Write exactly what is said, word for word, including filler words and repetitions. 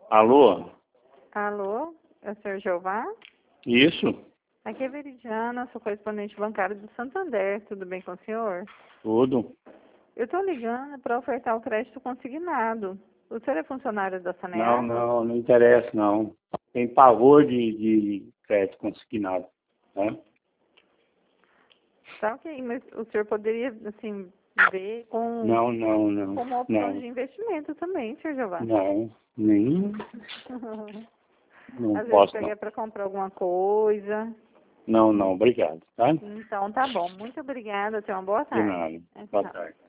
Alô? Alô, é o senhor Jeová? Isso? Aqui é Veridiana, sou correspondente bancário do Santander. Tudo bem com o senhor? Tudo? Eu estou ligando para ofertar o crédito consignado. O senhor é funcionário da Não, Saneago? não, não interessa, não. Tem pavor de, de crédito consignado, né? Tá ok, mas o senhor poderia, assim, ver com, Não, não, não, com uma opção não, de investimento também, senhor Jeová. não, nem, não Às vezes posso, não. pegar para comprar alguma coisa. Não, não, obrigado, tá? Então, tá bom. Muito obrigada. Tenha uma boa De tarde. nada. É, Boa tchau. tarde.